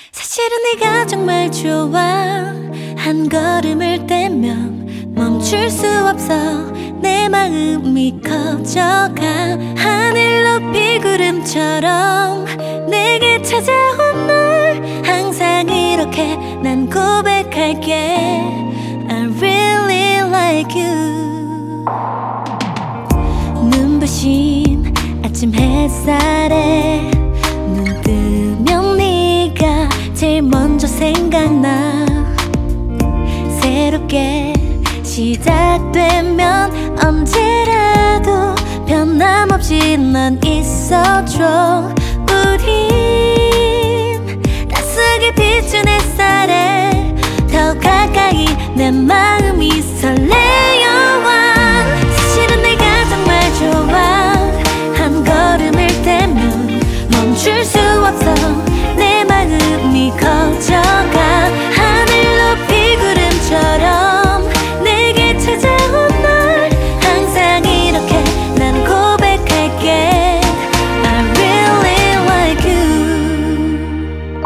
사실은 네가 정말 좋아. 한 걸음을 떼면 멈출 수 없어. 내 마음이 커져가. 하늘 높이 구름처럼 내게 찾아온 널 항상 이렇게 난 고백할게. I really like you. 눈부신 아침 햇살에 눈 뜨면 네가 제일 먼저 생각나. 새롭게 시작되면 언제라도 변함없이 넌 있어줘. 우린 따스하게 비춘 햇살에 더 가까이 내 마음이 설레요. 사실은 내가 정말 좋아. 한 걸음을 떼면 멈출 수 없어. 내 마음이 커져가. 하늘 높이 구름처럼 내게 찾아온 널 항상 이렇게 난 고백할게. I really like you.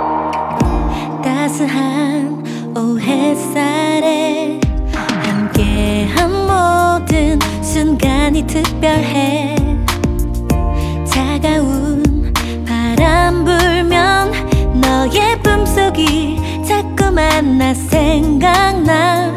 따스한 오후 햇살에 함께한 모든 순간이 특별해. 차가운 바람 불면 너의 품속이 자꾸만 나 생각나.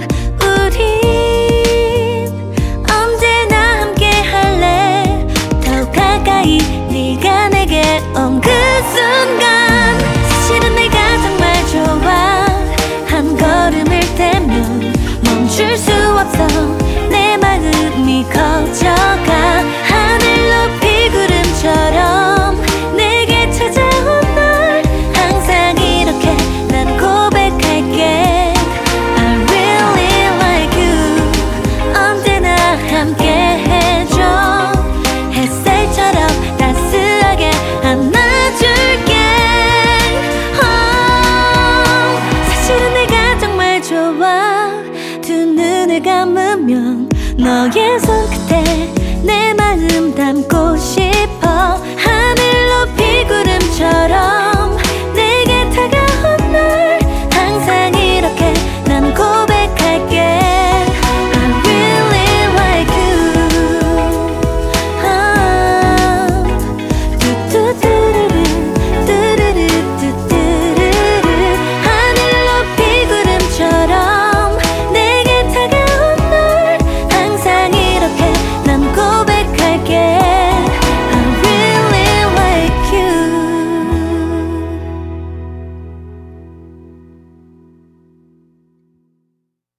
우린 언제나 함께 할래. 더 가까이 네가 내게 온 그 순간. 사실은 내가 정말 좋아. 한 걸음을 떼면 멈출 수 없어. 내 마음이 커져가. 하늘 높이 구름처럼 내게 찾아온 널 항상 이렇게 난 고백할게. I really like you. 언제나 함께 해줘. 햇살처럼 따스하게 안아줄게. 사실은 내가 정말 좋아. 두 눈을 감으면 너의 손끝에 내 마음 담고 싶어.